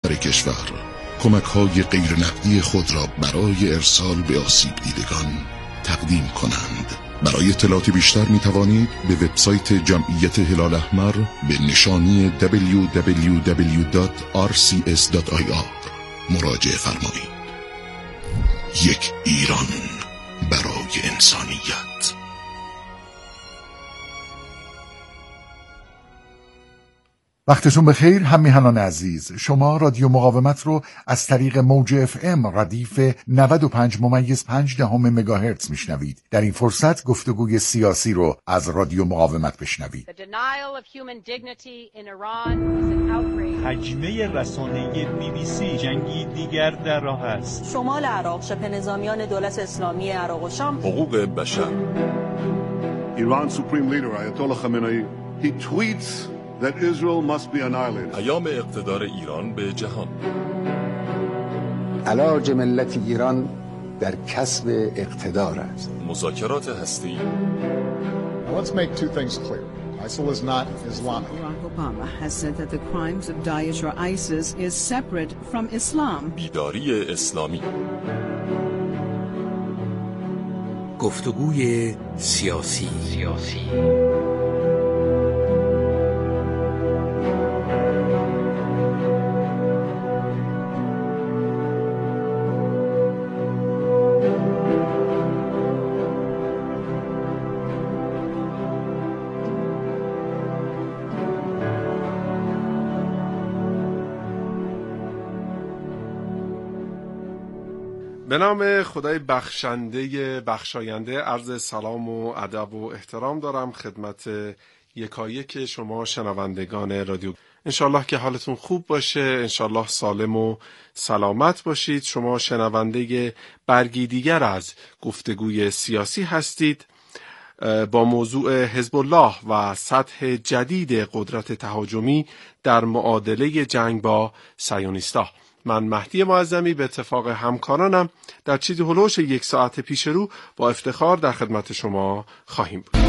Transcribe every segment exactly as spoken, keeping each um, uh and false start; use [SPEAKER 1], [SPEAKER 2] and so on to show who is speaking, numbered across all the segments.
[SPEAKER 1] کشور کمک‌های غیر نقدی خود را برای ارسال به آسیب دیدگان تقدیم کنند. برای اطلاعات بیشتر می توانید به وبسایت جمعیت هلال احمر به نشانی دبلیو دبلیو دبلیو دات آر سی اس دات آی آر مراجعه فرمایید. یک ایران برای انسانیت.
[SPEAKER 2] وقتتون بخیر هم میهنان عزیز. شما رادیو مقاومت رو از طریق موج اف ام ردیف نود و پنج ممیز پنج دهم مگاهرتز میشنوید. در این فرصت گفتگوی سیاسی رو از رادیو مقاومت بشنوید.
[SPEAKER 3] حجمه رسانه‌ای بی بی سی جنگی دیگر در راه است.
[SPEAKER 4] شمال عراق، شبه نظامیان دولت اسلامی عراق و شام.
[SPEAKER 5] حقوق بشر.
[SPEAKER 6] Iran's supreme leader Ayatollah Khamenei he tweets that Israel must be annihilated.
[SPEAKER 5] پیام اقتدار ایران به جهان.
[SPEAKER 7] علاج ملت ایران در کسب اقتدار است.
[SPEAKER 5] مذاکرات هستی.
[SPEAKER 8] Let's make two things clear. ISIL is not Islamic.
[SPEAKER 9] Barack Obama has said that the crimes of Daesh or ISIS is separate from Islam.
[SPEAKER 5] بیداری اسلامی.
[SPEAKER 10] گفتگوی سیاسی. سیاسی.
[SPEAKER 11] به نام خدای بخشنده بخشاینده عرض سلام و ادب و احترام دارم خدمت یکایک شما شنوندگان رادیو. انشالله که حالتون خوب باشه، انشالله سالم و سلامت باشید. شما شنونده برگی دیگر از گفتگوی سیاسی هستید با موضوع حزب الله و سطح جدید قدرت تهاجمی در معادله جنگ با صهیونیست‌ها. من مهدی معظمی به اتفاق همکارانم در چیزی هلوش یک ساعت پیش رو با افتخار در خدمت شما خواهیم بود.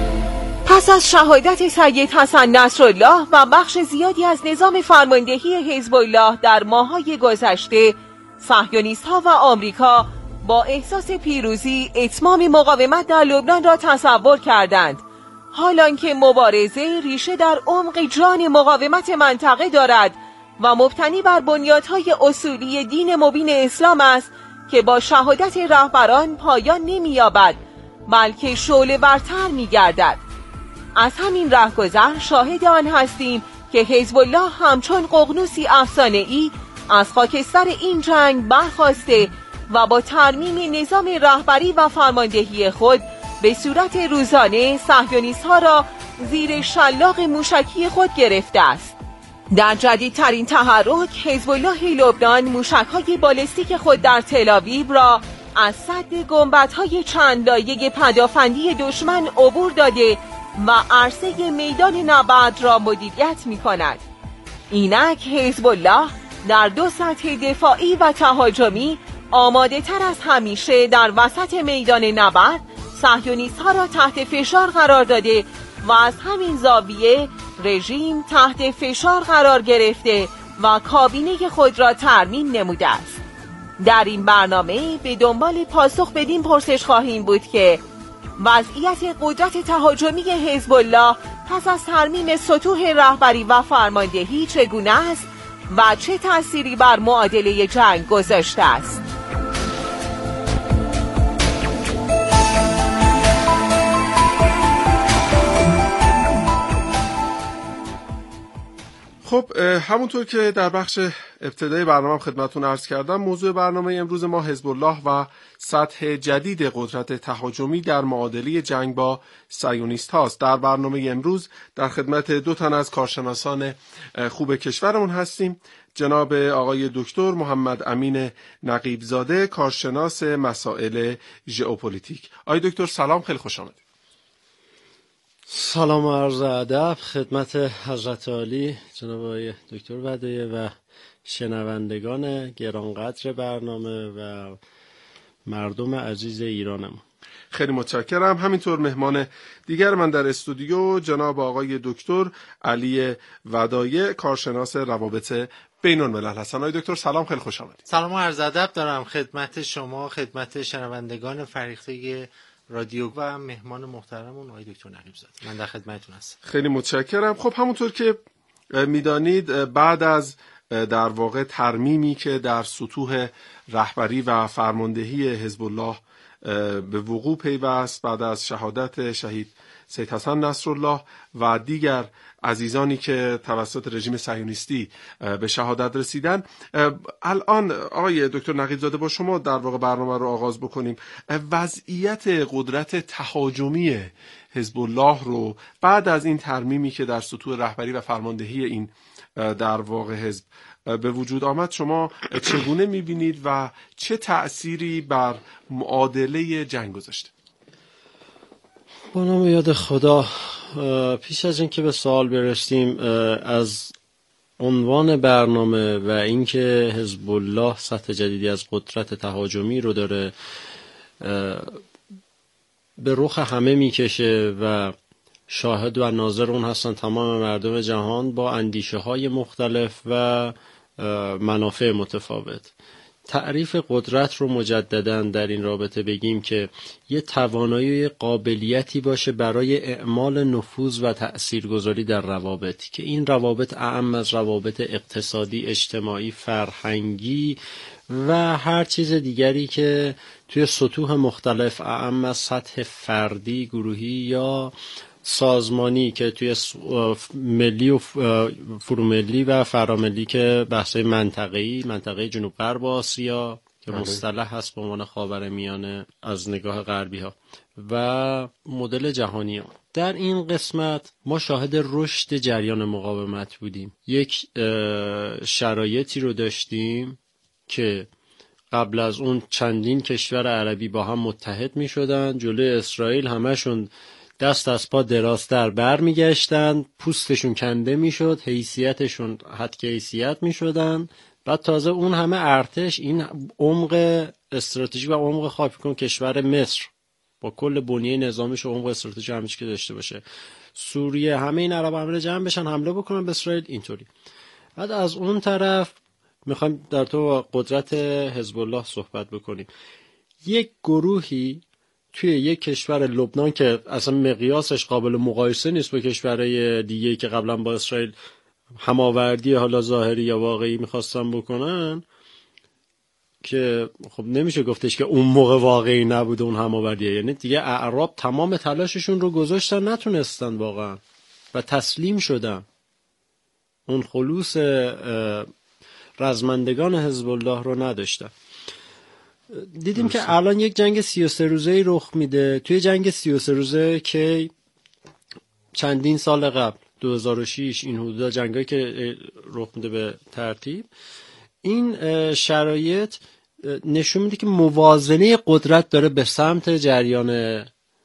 [SPEAKER 12] پس از شهادت سید حسن نصرالله و بخش زیادی از نظام فرماندهی حزب الله در ماه‌های گذشته، صهیونیست‌ها و آمریکا با احساس پیروزی اتمام مقاومت در لبنان را تصور کردند، حالانکه مبارزه ریشه در عمق جان مقاومت منطقه دارد و مبتنی بر بنیادهای اصولی دین مبین اسلام است که با شهادت رهبران پایان نمی‌یابد بلکه شعله ورتر می‌گردد. از همین رهگذر شاهد آن هستیم که حزب الله همچون ققنوسی افسانه‌ای از خاکستر این جنگ برخاسته و با ترمیم نظام رهبری و فرماندهی خود به صورت روزانه صهیونیست‌ها را زیر شلاق موشکی خود گرفته است. در جدیدترین تحرک، حزب الله لبنان موشک‌های بالستیک خود در تل‌آویو را از سد گنبدهای چند لایه پدافندی دشمن عبور داده و عرصه میدان نبرد را مدیریت می‌کند. اینک حزب الله در دو سطح دفاعی و تهاجمی آماده تر از همیشه در وسط میدان نبرد صهیونیست‌ها را تحت فشار قرار داده و از همین زاویه رژیم تحت فشار قرار گرفته و کابینه خود را ترمیم نموده است. در این برنامه به دنبال پاسخ بدین پرسش خواهیم بود که وضعیت قدرت تهاجمی حزب الله پس از ترمیم سطوح رهبری و فرماندهی چگونه است و چه تأثیری بر معادله جنگ گذاشته است.
[SPEAKER 11] خب همونطور که در بخش ابتدای برنامه خدمتتون عرض کردم، موضوع برنامه امروز ما حزب الله و سطح جدید قدرت تهاجمی در معادله جنگ با صهیونیست هاست. در برنامه امروز در خدمت دو تن از کارشناسان خوب کشورمون هستیم. جناب آقای دکتر محمد امین نقیبزاده، کارشناس مسائل ژئوپلیتیک. آقای دکتر سلام، خیلی خوش آمدید.
[SPEAKER 13] سلام و عرض ادب خدمت حضرت عالی جناب آقای دکتر ودیعه و شنوندگان گرانقدر برنامه و مردم عزیز ایرانم.
[SPEAKER 11] خیلی متشکرم. همینطور مهمان دیگر من در استودیو جناب آقای دکتر علی ودایع، کارشناس روابط بین الملل هستن. آقای دکتر سلام، خیلی خوش آمدید.
[SPEAKER 14] سلام و عرض ادب دارم خدمت شما، خدمت شنوندگان فریقه رادیو و مهمان محترمون آقای دکتر نقیب زاده. من در خدمتتون هستم.
[SPEAKER 11] خیلی متشکرم. خب همونطور که میدانید بعد از در واقع ترمیمی که در سطوح رهبری و فرماندهی حزب الله به وقوع پیوست بعد از شهادت شهید سید حسن نصرالله و دیگر عزیزانی که توسط رژیم صهیونیستی به شهادت رسیدن، الان آقای دکتر نقیب زاده با شما در واقع برنامه رو آغاز بکنیم. وضعیت قدرت تهاجمی حزب الله رو بعد از این ترمیمی که در سطوح رهبری و فرماندهی این در واقع حزب به وجود آمد شما چگونه می‌بینید و چه تأثیری بر معادله جنگ گذاشته؟
[SPEAKER 13] با نام یاد خدا، پیش از این که به سوال برسیم از عنوان برنامه و اینکه حزب الله سطح جدیدی از قدرت تهاجمی رو داره به رخ همه میکشه و شاهد و ناظر اون هستن تمام مردم جهان با اندیشه های مختلف و منافع متفاوت. تعریف قدرت رو مجدداً در این رابطه بگیم که یه توانایی قابلیتی باشه برای اعمال نفوذ و تأثیرگذاری در روابط که این روابط اعم از روابط اقتصادی، اجتماعی، فرهنگی و هر چیز دیگری که توی سطوح مختلف اعم از سطح فردی، گروهی یا سازمانی که توی ملی و فروملی و فراملی که بحثای منطقه‌ای، منطقه جنوب غرب آسیا که مصطلح هست به عنوان خاورمیانه از نگاه غربی ها و مدل جهانی ها. در این قسمت ما شاهد رشد جریان مقاومت بودیم. یک شرایطی رو داشتیم که قبل از اون چندین کشور عربی با هم متحد می شدن، جلوی اسرائیل همشون دست از پا درازتر بر می گشتن، پوستشون کنده می شد، حیثیتشون حد که حیثیت می شدن. بعد تازه اون همه ارتش، این عمق استراتژیک و عمق خاکی کن کشور مصر با کل بنیه نظامیش و عمق استراتژیک همیشه که داشته باشه، سوریه، همه این عرب امیر جمع بشن حمله بکنن به اسرائیل اینطوری. بعد از اون طرف میخوایم در تو قدرت حزب الله صحبت بکنیم. یک گروهی توی یک کشور لبنان که اصلا مقیاسش قابل مقایسه نیست با کشورهای دیگه‌ای که قبلا با اسرائیل هماوردی حالا ظاهری یا واقعی میخواستن بکنن، که خب نمیشه گفتش که اون موقع واقعی نبوده اون هماوردیه، یعنی دیگه اعراب تمام تلاششون رو گذاشتن نتونستن واقعا و تسلیم شدن. اون خلوص رزمندگان حزب الله رو نداشتن. دیدیم درسته. که الان یک جنگ سی و سه روزه‌ای رخ میده. توی جنگ سی و سه روزه که چندین سال قبل دو هزار و شش این حدودا جنگایی که رخ میده به ترتیب، این شرایط نشون میده که موازنه قدرت داره به سمت جریان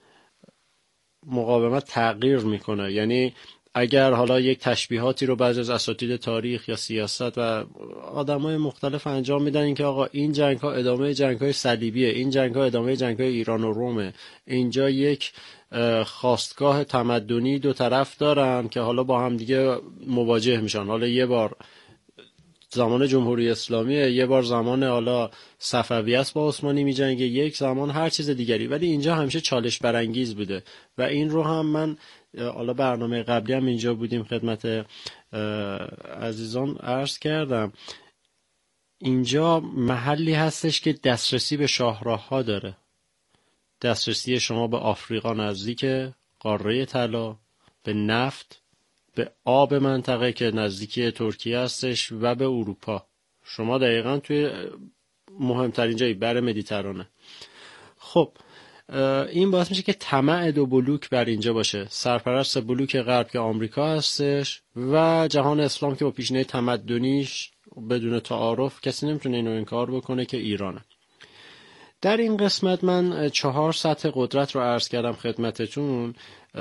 [SPEAKER 13] مقاومت تغییر میکنه. یعنی اگر حالا یک تشبیهاتی رو بعضی از اساتید تاریخ یا سیاست و آدمای مختلف انجام میدن، این که آقا این جنگ ها ادامه جنگ های صلیبیه، این جنگ ها ادامه جنگ های ایران و رومه، اینجا یک خواستگاه تمدنی دو طرف دارن که حالا با هم دیگه مواجه میشن، حالا یه بار زمان جمهوری اسلامیه، یه بار زمان حالا صفوی است با عثمانی میجنگه، یک زمان هر چیز دیگری، ولی اینجا همیشه چالش برانگیز بوده و این رو هم من حالا برنامه قبلی هم اینجا بودیم خدمت عزیزان عرض کردم، اینجا محلی هستش که دسترسی به شاهراه ها داره. دسترسی شما به آفریقا نزدیک، قاره طلا، به نفت، به آب منطقه که نزدیکی ترکیه هستش و به اروپا. شما دقیقاً توی مهمترین جایی بر مدیترانه. خب این باعث میشه که طمع دو بلوک بر اینجا باشه، سرپرست بلوک غرب که آمریکا هستش و جهان اسلام که با پیشینه تمدنیش بدون تعارف کسی نمیتونه اینو انکار بکنه که ایرانه. در این قسمت من چهار سطح قدرت رو عرض کردم خدمتتون.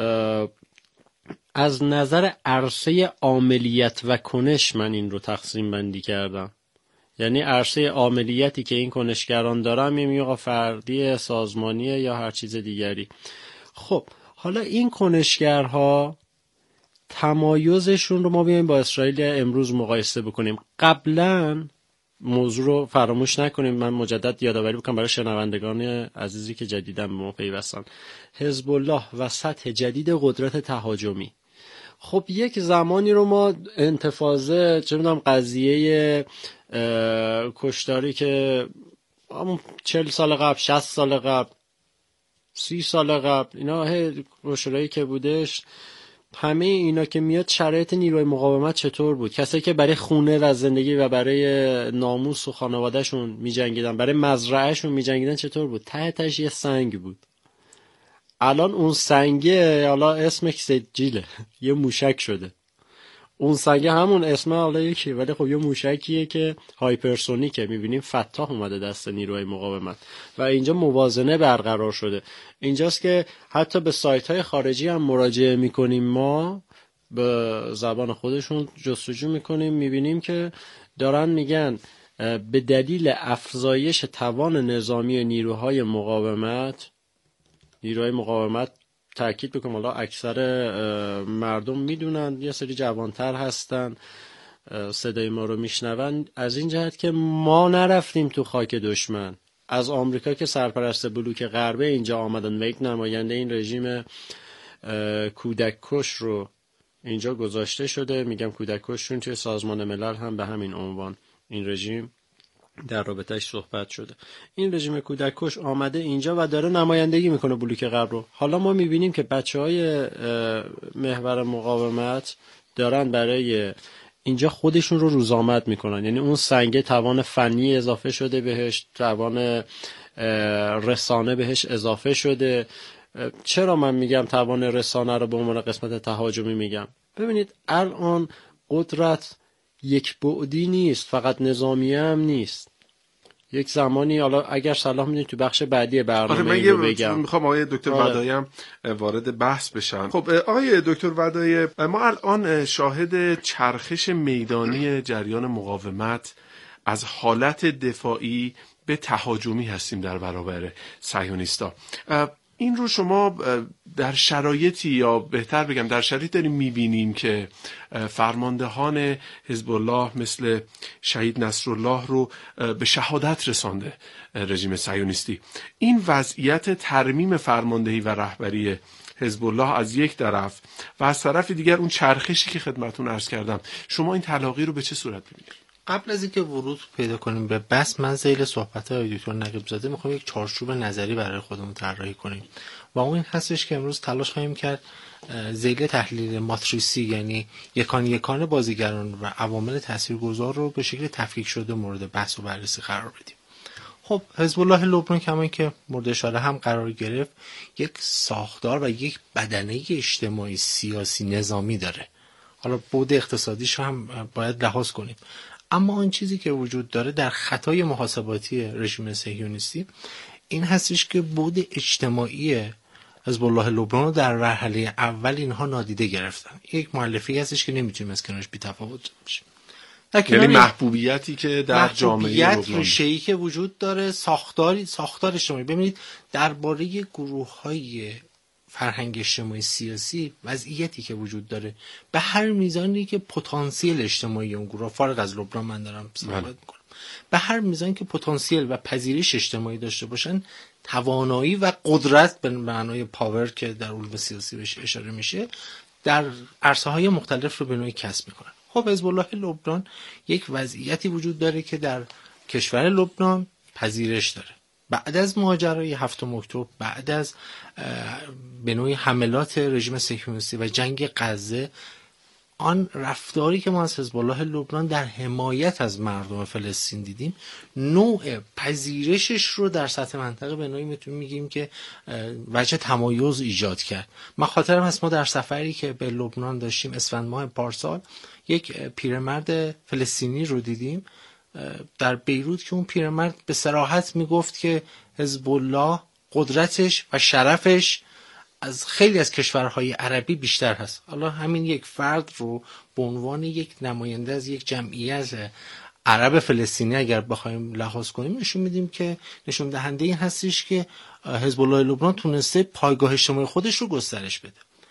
[SPEAKER 13] از نظر عرصه عاملیت و کنش من این رو تقسیم بندی کردم. یعنی عرصه عاملیتی که این کنشگران دارن میگم فردی، سازمانیه یا هر چیز دیگری. خب حالا این کنشگرها تمایزشون رو ما بیایم با اسرائیل امروز مقایسه بکنیم. قبلا موضوع رو فراموش نکنیم، من مجدد یادآوری بکنم برای شنوندگان عزیزی که جدیداً به ما پیوستن، حزب الله و سطح جدید قدرت تهاجمی. خب یک زمانی رو ما انتفاضه چه میدونم قضیه کشتاری که چهل سال قبل، شصت سال قبل، سی سال قبل، اینا کشتاری که بودش، همه اینا که میاد شرایط نیروی مقاومت چطور بود؟ کسایی که برای خونه و زندگی و برای ناموس و خانوادهشون میجنگیدن، برای مزرعهشون میجنگیدن، چطور بود؟ ته تهش یه سنگ بود. الان اون سنگه حالا اسمش سجیله، یه موشک شده. اون سنگه همون اسمه حالا یکی، ولی خب یه موشکیه که هایپرسونیکه. میبینیم فتاح اومده دست نیروی مقاومت و اینجا موازنه برقرار شده. اینجاست که حتی به سایت های خارجی هم مراجعه میکنیم، ما به زبان خودشون جستجو میکنیم، میبینیم که دارن میگن به دلیل افزایش توان نظامی نیروهای مقاومت، نیروهای مقاومت تأکید بکنم حالا اکثر مردم میدونن، یه سری جوانتر هستن صدای ما رو میشنون، از این جهت که ما نرفتیم تو خاک دشمن. از آمریکا که سرپرست بلوک غربی اینجا آمدن و یک نماینده این رژیم کودک کش رو اینجا گذاشته شده. میگم کودک کش چون توی سازمان ملل هم به همین عنوان این رژیم در رابطهش صحبت شده. این رژیم کودک کش آمده اینجا و داره نمایندگی میکنه بلوک غرب رو. حالا ما میبینیم که بچهای محور مقاومت دارن برای اینجا خودشون رو روزآمد میکنن، یعنی اون سنگه توان فنی اضافه شده بهش، توان رسانه بهش اضافه شده. چرا من میگم توان رسانه رو به عنوان قسمت تهاجمی میگم؟ ببینید الان قدرت یک بعدی نیست، فقط نظامی هم نیست. یک زمانی، حالا اگر صلاح میدونید تو بخش بعدی برنامه
[SPEAKER 11] آره،
[SPEAKER 13] این رو بگم.
[SPEAKER 11] میخوام آقای دکتر
[SPEAKER 13] آره.
[SPEAKER 11] ودایی هم وارد بحث بشن. خب آقای دکتر ودایی، ما الان شاهد چرخش میدانی جریان مقاومت از حالت دفاعی به تهاجمی هستیم در برابر صهیونیستا. این رو شما در شرایطی، یا بهتر بگم در شرایطی داریم میبینیم که فرماندهان حزب الله مثل شهید نصرالله رو به شهادت رسانده رژیم صهیونیستی. این وضعیت ترمیم فرماندهی و رهبری حزب الله از یک طرف و از طرف دیگر اون چرخشی که خدمتتون عرض کردم، شما این تلاقی رو به چه صورت ببینید؟
[SPEAKER 14] قبل از اینکه ورود پیدا کنیم به بحث، من ذیل صحبت‌های دکتر نقیب زاده میخوام یک چارچوب نظری برای خودمون طراحی کنیم و اون این هستش که امروز تلاش خواهیم کرد ذیل تحلیل ماتریسی، یعنی یکان یکان بازیگران و عوامل تاثیرگذار رو به شکل تفکیک شده مورد بحث و بررسی قرار بدیم. خب حزب الله لبنان کما که مورد اشاره هم قرار گرفت، یک ساختار و یک بدنه اجتماعی سیاسی نظامی داره. حالا بعد اقتصادیش هم باید لحاظ کنیم، اما آن چیزی که وجود داره در خطای محاسباتی رژیم صهیونیستی این هستش که بعد اجتماعی حزب الله لبنان رو در مرحله اول اینها نادیده گرفتن. یک مؤلفه‌ای هستش که نمیتونیم از کنارش بی‌تفاوت بشیم.
[SPEAKER 11] یعنی محبوبیتی که در جامعه لبنان،
[SPEAKER 14] محبوبیت ریشه‌ای که وجود داره، ساختاری ساختار اجتماعی. ببینید درباره گروه‌های فرهنگ اجتماعی سیاسی وضعیتی که وجود داره، به هر میزانی که پتانسیل اجتماعی اون گروه، فارغ از لبنان من دارم صحبت میکنم، به هر میزانی که پتانسیل و پذیرش اجتماعی داشته باشن، توانایی و قدرت به معنای پاور که در علوم سیاسی بهش اشاره میشه، در عرصه‌های مختلف رو به نوعی کسب میکنن. خب حزب الله لبنان یک وضعیتی وجود داره که در کشور لبنان پذیرش داره. بعد از ماجرای هفتم اکتبر، بعد از به نوعی حملات رژیم صهیونیستی و جنگ غزه، آن رفتاری که ما از حزب الله لبنان در حمایت از مردم فلسطین دیدیم، نوع پذیرشش رو در سطح منطقه به نوعی میتونیم میگیم که وجه تمایز ایجاد کرد. من خاطرم هست ما در سفری که به لبنان داشتیم اسفند ماه پارسال، یک پیرمرد فلسطینی رو دیدیم در بیروت که اون پیرمرد به صراحت میگفت که حزب الله قدرتش و شرفش از خیلی از کشورهای عربی بیشتر هست. حالا همین یک فرد رو به عنوان یک نماینده از یک جمعیت عرب فلسطینی اگر بخوایم لحاظ کنیم، نشون میدیم که نشون دهنده این هستش که حزب الله لبنان تونسته پایگاه اجتماعی خودش رو گسترش بده.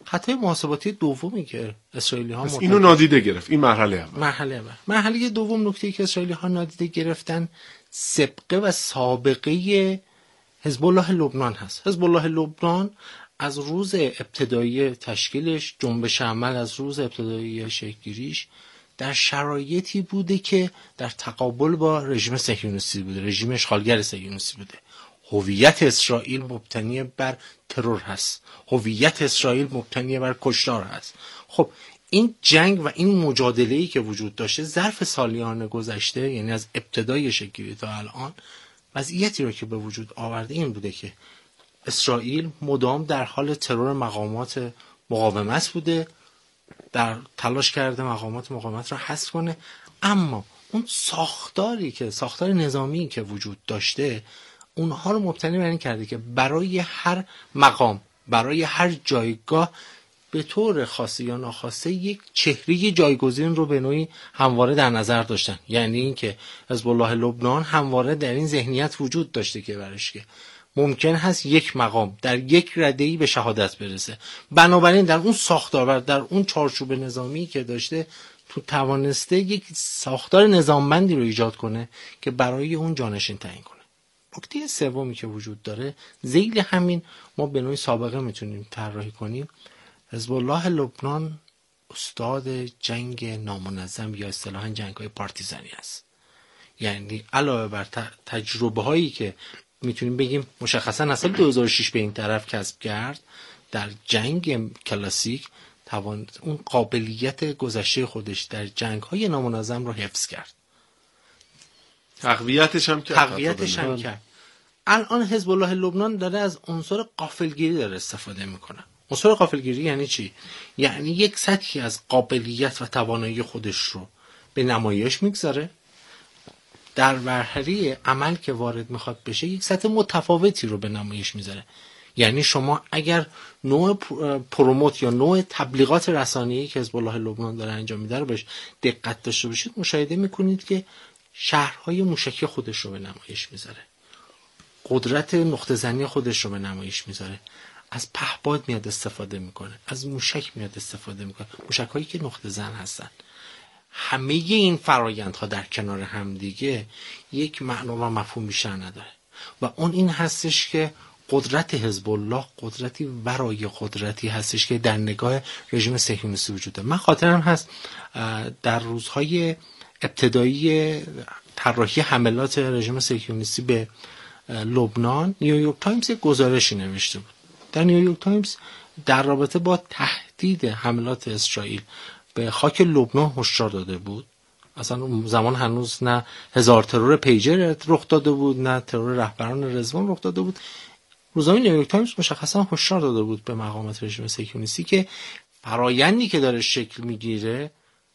[SPEAKER 14] خطای محاسباتی دومی که اسرائیلی ها
[SPEAKER 11] مرتکب اینو نادیده گرفت. این مرحله اول.
[SPEAKER 14] مرحله اول. مرحله دوم نکته‌ای که اسرائیلی ها نادیده گرفتن سابقه و سابقه حزب الله لبنان هست. حزب الله لبنان از روز ابتدایی تشکیلش، جنبش عمل از روز ابتدایی شکل‌گیریش در شرایطی بوده که در تقابل با رژیم صهیونیستی بوده، رژیم اشغالگر صهیونیستی بوده. هویت اسرائیل مبتنی بر ترور هست، هویت اسرائیل مبتنی بر کشتار هست. خب این جنگ و این مجادله‌ای که وجود داشته ظرف سالیان گذشته، یعنی از ابتدای شکل‌گیری تا الان، وضعیتی رو که به وجود آورده این بوده که اسرائیل مدام در حال ترور مقامات مقاومت بوده، در تلاش کرده مقامات مقاومت را حذف کنه، اما اون ساختاری که ساختار نظامی که وجود داشته اونها رو مبتنی بر این کرده که برای هر مقام، برای هر جایگاه به طور خاصی یا ناخواسته یک چهره جایگزین رو به نوعی همواره در نظر داشتن. یعنی این که حزب الله لبنان همواره در این ذهنیت وجود داشته که برش که ممکن هست یک مقام در یک رده‌ای به شهادت برسه، بنابراین در اون ساختار و در اون چارچوب نظامی که داشته تو توانسته یک ساختار نظاممندی رو ایجاد کنه که برای اون جانشین تعیین کنه. نکته سومی که وجود داره، ذیل همین ما به نوعی سابقه میتونیم طراحی کنیم. حزب الله لبنان استاد جنگ نامنظم یا اصطلاحاً جنگ‌های پارتیزانی است. یعنی علاوه بر تجربه هایی که میتونیم بگیم مشخصا از سال دو هزار و شش به این طرف کسب کرد، در جنگ کلاسیک توان اون قابلیت گذشته خودش در جنگ‌های نامنظم رو حفظ کرد،
[SPEAKER 11] تقویتش هم کرد
[SPEAKER 14] تقویتش هم کرد. الان حزب الله لبنان داره از عنصر غافلگیری داره استفاده میکنه. عنصر غافلگیری یعنی چی؟ یعنی یک سطحی از قابلیت و توانایی خودش رو به نمایش میگذاره، در مرحله عمل که وارد میخواد بشه یک سطح متفاوتی رو به نمایش میذاره. یعنی شما اگر نوع پروموت یا نوع تبلیغات رسانه‌ای که حزب الله لبنان داره انجام میده رو بهش دقت داشته باشید، مشاهده میکنید که شهرهای موشکی خودش رو به نمایش میذاره، قدرت نقطه زنی خودش رو به نمایش میذاره، از پهپاد میاد استفاده میکنه، از موشک میاد استفاده میکنه، موشک‌هایی که نقطه زن هستن. همه این فرایندها در کنار هم دیگه یک معنا و مفهوم بیشتر نداره و اون این هستش که قدرت حزب الله قدرتی ورای قدرتی هستش که در نگاه رژیم صهیونیستی وجود داره. من خاطرم هست در روزهای ابتدایی طراحی حملات رژیم صهیونیستی به لبنان، نیویورک تایمز یک گزارشی نوشته بود. در نیویورک تایمز در رابطه با تهدید حملات اسرائیل به خاک لبنان هشدار داده بود. اصلا اون زمان هنوز نه هزار ترور پیجر رخ داده بود، نه ترور رهبران رضوان رخ داده بود. روزنامه نیویورک تایمز مشخصا هشدار داده بود به مقامات رژیم صهیونیستی که فرایندی که داره شکل میگیره،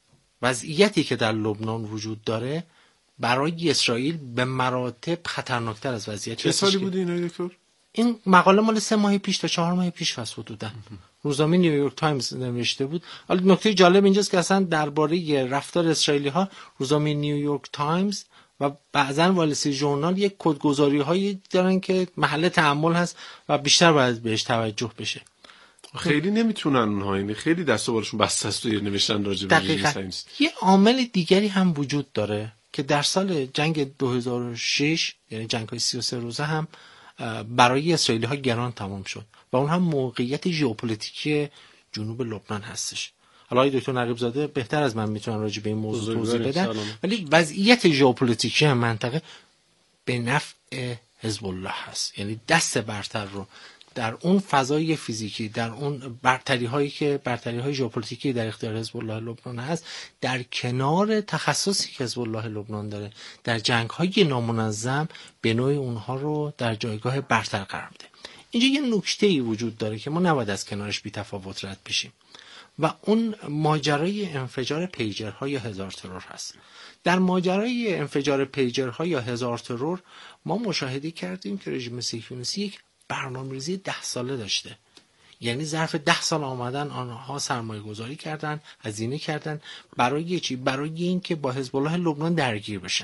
[SPEAKER 14] وضعیتی که در لبنان وجود داره، برای اسرائیل به مراتب خطرناکتر از وضعیتی.
[SPEAKER 11] چه سالی بود این دکتر؟
[SPEAKER 14] این مقاله مال سه ماه پیش تا چهار ماه پیش هست حدوداً. روزنامه نیویورک تایمز نوشته بود. حالا نکته جالب اینجاست که اصلا درباره رفتار اسرائیلی ها روزنامه نیویورک تایمز و بعضن وال استریت ژورنال یک کدگذاری هایی دارن که محل تأمل هست و بیشتر باید بهش توجه بشه.
[SPEAKER 11] خیلی نمیتونن اونها، این خیلی دست و بالشون بسته است توی نوشتن راجع به
[SPEAKER 14] دقیقاً. یه عامل دیگری هم وجود داره که در سال جنگ دو هزار و شش، یعنی جنگ‌های سی و سه روزه، هم برای اسرائیلی ها گران تمام شد و اون هم موقعیت ژئوپلیتیکی جنوب لبنان هستش. حالا دکتر نقیب زاده بهتر از من میتونن راجع به این موضوع توضیح بدن، ولی وضعیت ژئوپلیتیکی منطقه به نفع حزب الله هست. یعنی دست برتر رو در اون فضای فیزیکی، در اون برتری هایی که برتری های ژئوپلیتیکی در اختیار حزب الله لبنان هست، در کنار تخصصی که حزب الله لبنان داره در جنگ های نامنظم، به نوعی اونها رو در جایگاه برتر قرار میده. اینجا یه نکته‌ای وجود داره که ما نباید از کنارش بی تفاوت رد بشیم و اون ماجرای انفجار پیجرها یا هزار ترور هست. در ماجرای انفجار پیجرها یا هزار ترور ما مشاهده کردیم که رژیم صهیونیستی یک برنامه‌ریزی ده ساله داشته. یعنی ظرف ده سال آمدن آنها سرمایه گذاری کردن، هزینه کردن برای چی؟ برای این که با حزب الله لبنان درگیر بشن.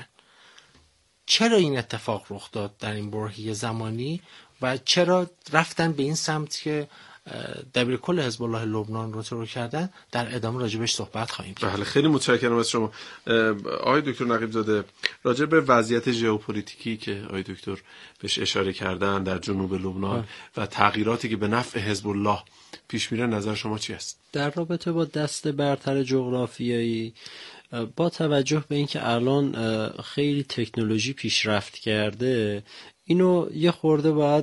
[SPEAKER 14] چرا این اتفاق رخ داد در این برهه زمانی و چرا رفتن به این سمت که دبیر کل حزب الله لبنان رو ترور کردن در ادامه راجبش صحبت خواهیم کرد.
[SPEAKER 11] بله خیلی متشکرم از شما. آقای دکتر نقیب زاده، راجع به وضعیت ژئوپلیتیکی که آقای دکتر بهش اشاره کردن در جنوب لبنان و تغییراتی که به نفع حزب الله پیش میره، نظر شما چی است؟
[SPEAKER 13] در رابطه با دست برتر جغرافیایی، با توجه به اینکه الان خیلی تکنولوژی پیشرفت کرده، اینو یه خورده باید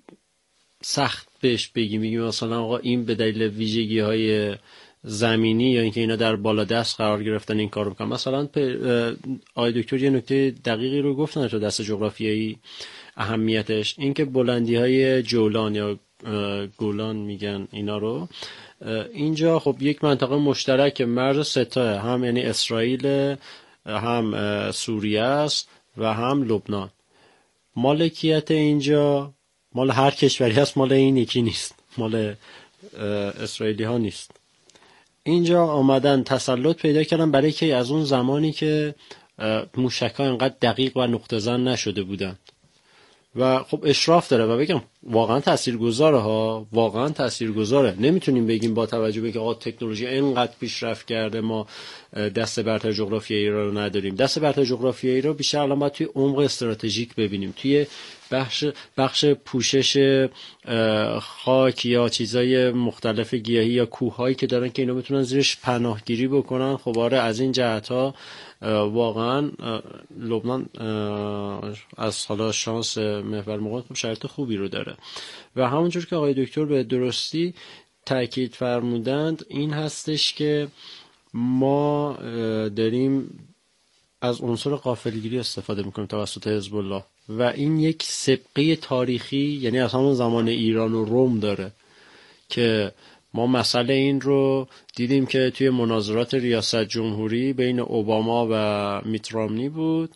[SPEAKER 13] سخت بهش بگیم بگیم مثلا آقا این به دلیل ویژگی های زمینی یا اینکه اینا در بالادست قرار گرفتن این کارو میکنن. مثلا آقای دکتر یه نکته دقیقی رو گفتن تو دست جغرافیایی، اهمیتش اینکه بلندی های جولان یا گولان میگن اینا رو، اینجا خب یک منطقه مشترک مرز ستا، هم یعنی اسرائیل، هم سوریه است و هم لبنان. مالکیت اینجا مال هر کشوری هست، مال این یکی نیست، مال اسرائیلی ها نیست. اینجا آمدن تسلط پیدا کردن برای که از اون زمانی که موشک ها اینقدر دقیق و نقطه زن نشده بودن و خب اشراف داره و بگم واقعا تاثیرگذاره ها، واقعا تاثیرگذاره. نمیتونیم بگیم با توجه به که آقا تکنولوژی اینقدر پیشرفت کرده ما دست برتر جغرافیایی رو نداریم. دست برتر جغرافیایی رو بیشتر الان باید توی عمق استراتژیک ببینیم، توی بخش بخش پوشش خاک یا چیزای مختلف گیاهی یا کوههایی که دارن که اینا بتونن زیرش پناهگیری بکنن. خب آره از این جهت‌ها واقعا لبنان از حالا شانس محور موقع خب شرط خوبی رو داره و همونجور که آقای دکتر به درستی تاکید فرمودند این هستش که ما داریم از عنصر غافلگیری استفاده میکنیم توسط حزب الله و این یک سابقه تاریخی یعنی از همون زمان ایران و روم داره که ما مسئله این رو دیدیم که توی مناظرات ریاست جمهوری بین اوباما و میت رامنی بود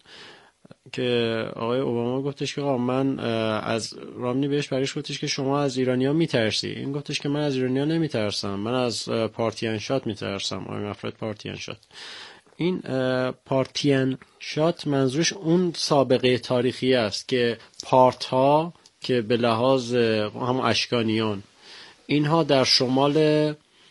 [SPEAKER 13] که آقای اوباما گفتش که آقا من از رامنی بهش برایش گفتش که شما از ایرانی‌ها میترسی، این گفتش که من از ایرانی‌ها نمیترسم، من از پارتیان شات میترسم. آقای مفرد پارتیان شات، این پارتیان شات منظورش اون سابقه تاریخی است که پارت ها که به لحاظ هم اشکانیان اینها در شمال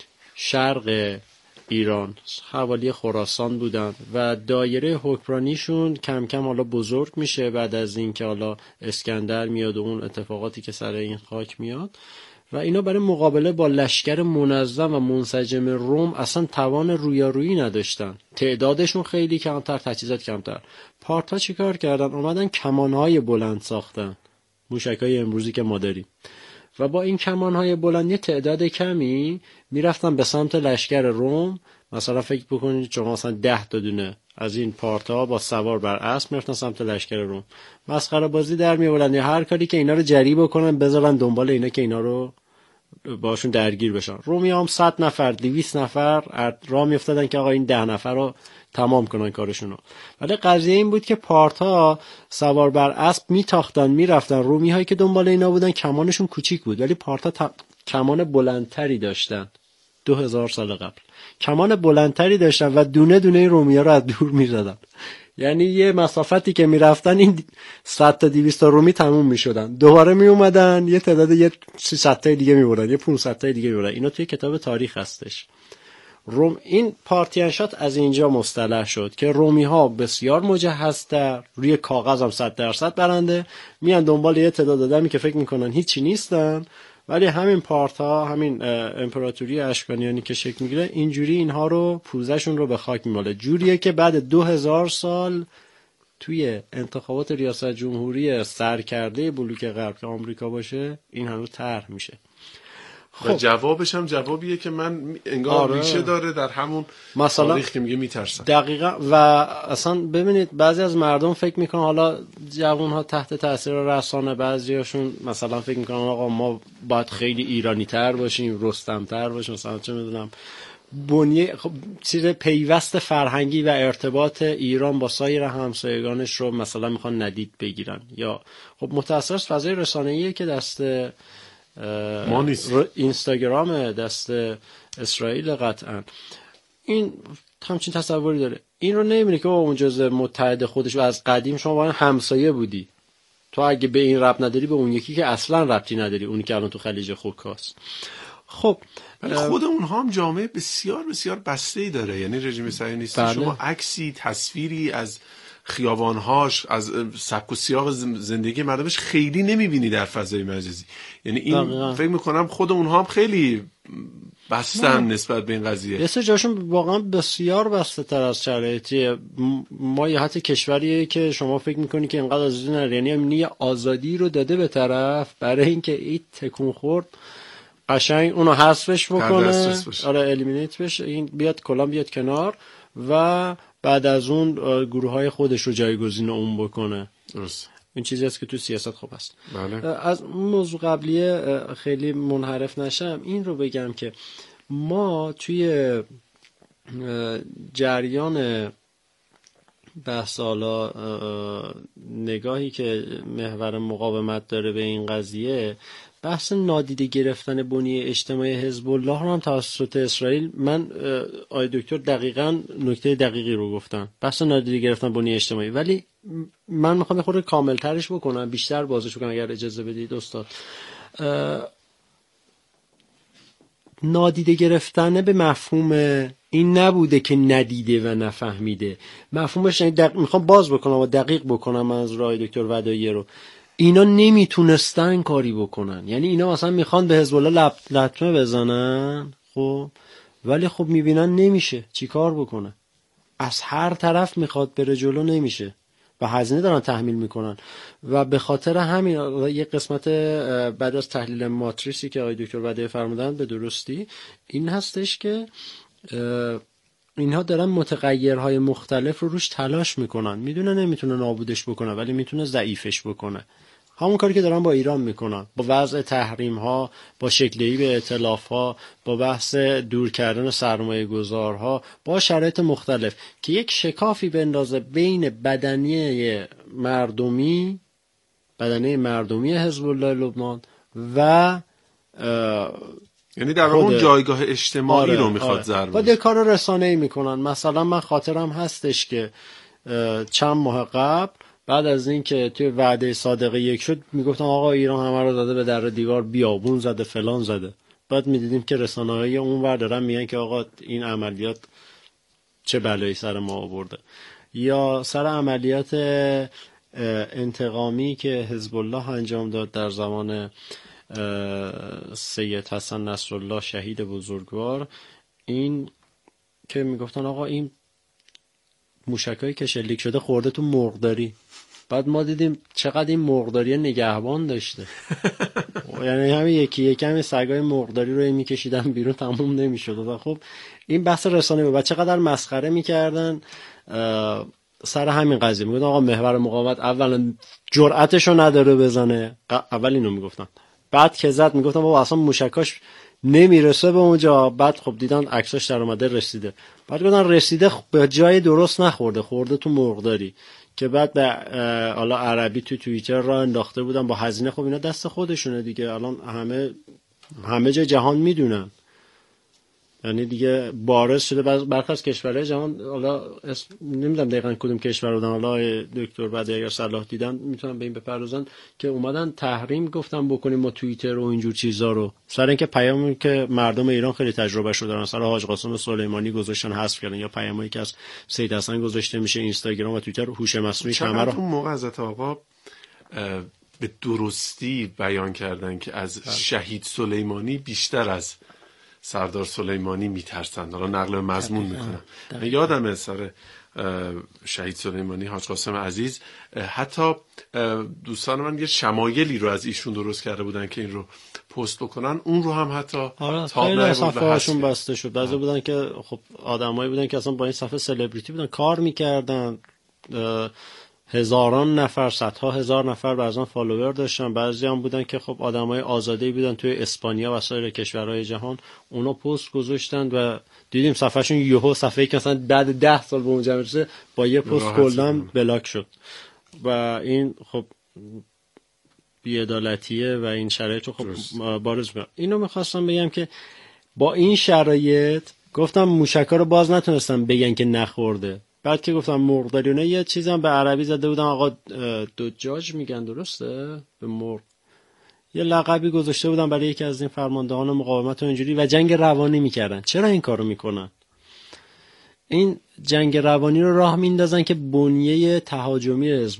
[SPEAKER 13] شرق ایران حوالی خراسان بودن و دایره حکمرانیشون کم کم حالا بزرگ میشه بعد از این که حالا اسکندر میاد و اون اتفاقاتی که سر این خاک میاد و اینا برای مقابله با لشکر منظم و منسجم روم اصلا توان رویارویی نداشتن، تعدادشون خیلی کمتر، تجهیزات کمتر. پارتا چیکار کردن؟ اومدن کمانهای بلند ساختن، موشکای امروزی که ما داریم، و با این کمانهای بلندی تعداد کمی میرفتن به سمت لشکر روم. مثلا فکر بکنید شما مثلا ده تا دونه از این پارتا با سوار بر اسب میرفتن سمت لشکر روم، مسخره بازی در میآوردن، هر کاری که اینا رو جری بکنن بذارن دنبال اینا که اینا رو باشون درگیر بشن. رومی هم صد نفر دویست نفر راه میافتادن که آقا این ده نفر رو تمام کنن کارشونو. ولی قضیه این بود که پارتا سوار بر اسب میتاختن میرفتن، رومی هایی که دنبال اینا بودن کمانشون کوچیک بود ولی پارتا تا... کمان بلندتری داشتن. دو هزار سال قبل کمان بلندتری داشتن و دونه دونه رومی ها رو از دور میزدن، یعنی یه مسافتی که میرفتن این صد تا دویست تا رومی تموم میشدن، دوباره میومدن یه تعداد یه سیصد تا دیگه میبردن، یه پانصد تا دیگه میبردن. اینا توی کتاب تاریخ هستش. روم این پارتیان شات از اینجا مصطلح شد که رومی ها بسیار مجهزتر، روی کاغذ هم صد درصد برنده، میان دنبال یه تعداد آدمی که فکر میکنن هیچی نیستن، ولی همین پارتا، همین امپراتوری اشکانیانی که شکل میگیره اینجوری اینها رو پوزشون رو به خاک میماله. جوریه که بعد دو هزار سال توی انتخابات ریاست جمهوری سرکرده بلوک غرب که آمریکا باشه این هنوز طرح میشه.
[SPEAKER 11] خب. و جوابش هم جوابیه که من انگار آره. ریشه داره در همون تاریخ که میگه میترسن.
[SPEAKER 13] دقیقاً. و اصلا ببینید بعضی از مردم فکر میکنن، حالا جوانها تحت تاثیر رسانه بعضیاشون مثلا فکر میکنن آقا ما باید خیلی ایرانی تر باشیم، رستم تر باشیم، مثلا چه میدونم بنیه خب چیز پیوست فرهنگی و ارتباط ایران با سایر همسایگانش رو مثلا میخوان ندید بگیرن. یا خب متأثر از فضای رسانه‌ایه که دست
[SPEAKER 11] ما نیست،
[SPEAKER 13] اینستاگرام دست اسرائیل قطعا این همچین تصوری داره. این رو نمیبینه که اون جزء متحد خودش و از قدیم شما با همسایه بودی، تو اگه به این ربط نداری به اون یکی که اصلا ربطی نداری، اونی که الان تو خلیج خوکاست. خب
[SPEAKER 11] ولی خود اونها هم جامعه بسیار بسیار بسته‌ای داره، یعنی رژیم صهیونیستی
[SPEAKER 13] بله.
[SPEAKER 11] شما عکسی تصویری از خیابانهاش، از سبک و سیاق زندگی مردمش خیلی نمیبینی در فضای مجازی. یعنی این دقیقا. فکر میکنم خود اونها هم خیلی بستن نسبت به این قضیه.
[SPEAKER 13] یه سری جاشون واقعا بسیار بسته تر از شرایطیه. ما یه حتی کشوریه که شما فکر میکنی که اینقدر آزادی نداره، یعنی امنی آزادی رو داده به طرف برای اینکه این تکون خورد قشنگ اونو حذفش بکنه، آره الیمینیت بشه، این بیاد کلا بیاد کنار و بعد از اون گروه های خودش رو جایگزین اون بکنه.
[SPEAKER 11] درست.
[SPEAKER 13] این چیزی است که تو سیاست خوب است.
[SPEAKER 11] بله.
[SPEAKER 13] از موضوع قبلیه خیلی منحرف نشم، این رو بگم که ما توی جریان بحث حالا نگاهی که محور مقاومت داره به این قضیه، بحث نادیده گرفتن بنیه اجتماعی حزب الله رو هم توسط اسرائیل، من آقای دکتر دقیقاً نکته دقیقی رو گفتن، بحث نادیده گرفتن بنیه اجتماعی، ولی من میخوام یه خورده کاملترش بکنم، بیشتر بازش بکنم اگر اجازه بدید استاد. نادیده گرفتن به مفهوم این نبوده که ندیده و نفهمیده، مفهومش دق... میخوام باز بکنم و دقیق بکنم از راه دکتر ودایی رو. اینا نمیتونستن کاری بکنن، یعنی اینا مثلا میخوان به حزب الله لط... لطمه بزنن، خب ولی خب میبینن نمیشه، چی کار بکنن؟ از هر طرف میخواد بره جلو، نمیشه و هزینه دارن تحمیل میکنن. و به خاطر همین یک قسمت بعد از تحلیل ماتریسی که آقای دکتر ودایی فرمودن به درستی این هستش که اینها دارن متغیرهای مختلف رو روش تلاش میکنن، میدونه نمیتونه نابودش بکنه ولی میتونه ضعیفش بکنه. همون کاری که دارن با ایران میکنن، با وضع تحریم ها، با شکل‌دهی به ائتلاف ها، با بحث دور کردن سرمایه گذارها، با شرایط مختلف که یک شکافی بندازه بین بدنه مردمی بدنه مردمی حزب الله لبنان و
[SPEAKER 11] یعنی در اون جایگاه اجتماعی آره، رو میخواد
[SPEAKER 13] آره.
[SPEAKER 11] ضرب
[SPEAKER 13] با دکار رسانه‌ای میکنن. مثلا من خاطرم هستش که چند ماه قبل بعد از این که توی وعده صادقه یک شد میگفتن آقا ایران همه رو داده به در دیوار، بیابون زده، فلان زده. بعد میدیدیم که رسانه‌های اون ور دارن میگن که آقا این عملیات چه بلایی سر ما آورده. یا سر عملیات انتقامی که حزب الله انجام داد در زمان سید حسن نصرالله شهید بزرگوار، این که میگفتن آقا این موشکایی که شلیک شده خورده تو مرغداری. بعد ما دیدیم چقدر این مرغداری نگهبان داشته یعنی همین یکی یکی همین سگای مرغداری رو میکشیدن بیرون، تموم نمیشد. و خب این بحث رسانه بود، چقدر مسخره میکردن سر همین قضیه. میگفتن آقا محور مقاومت اولا جرأتشو نداره بزنه، اول اینو میگفتن، بعد که زد میگفتن بابا اصلا موشکاش نمیرسه به اونجا. بعد خب دیدن عکساش در اومده رسیده، بعد گفتن رسیده به جای درست نخورده، خورده تو مرغداری، که بعد به حالا عربی تو توییتر را انداخته بودن با هزینه. خب اینا دست خودشونه دیگه، الان همه همه جای جهان میدونن، یعنی دیگه بارز شده. برخی از کشورهای جهان، حالا نمیدونم دقیقاً کدوم کشور بودن، حالا دکتر بعد اگر صلاح دیدن میتونن به این بپردازن که اومدن تحریم گفتن بکنیم ما توییتر و اینجور چیزا رو، سر اینکه پیامی که مردم ایران خیلی تجربه شو دارن، سر حاج قاسم سلیمانی گذاشتن حذف کردن، یا پیامی که از سید حسن گذاشته میشه اینستاگرام و توییتر، هوش مصنوعی همه رو
[SPEAKER 11] اون موقع حضرت آقا به درستی بیان کردن که از شهید سلیمانی بیشتر از سردار سلیمانی میترسن. حالا نقل مضمون میکنم. من یادمه سر شهید سلیمانی حاج قاسم عزیز، حتی دوستان من یه شمایلی رو از ایشون درست کرده بودن که این رو پست بکنن، اون رو هم حتی
[SPEAKER 13] خیلی صفحه هاشون بسته شد. بعضی بودن که خب آدمایی بودن که اصلا با این صفحه سلبریتی بودن، کار میکردن، هزاران نفر، صدها هزار نفر بعضا فالوور داشتن. بعضی هم بودن که خب آدمای آزادی بودن توی اسپانیا و سایر کشورهای جهان، اونا پست گذاشتن و دیدیم صفحهشون یهو صفحه‌ای که مثلا بعد ده سال به اونجا میرسه با یه پست کلا بلاک شد. و این خب بی‌عدالتیه و این شرایط رو خب بارز می‌کنه. اینو می‌خواستم بگم که با این شرایط گفتم موشکا رو باز نتونستم بگن که نخورده. بعد که گفتم مرغداری، یه چیزی هم به عربی زده بودم آقا دجاج میگن، درسته؟ به مرغ یه لقبی گذاشته بودن برای یکی از این فرماندهان مقاومت و اینجوری و جنگ روانی میکردن. چرا این کارو میکنن؟ این جنگ روانی رو راه میندازن که بنیه تهاجمی حزب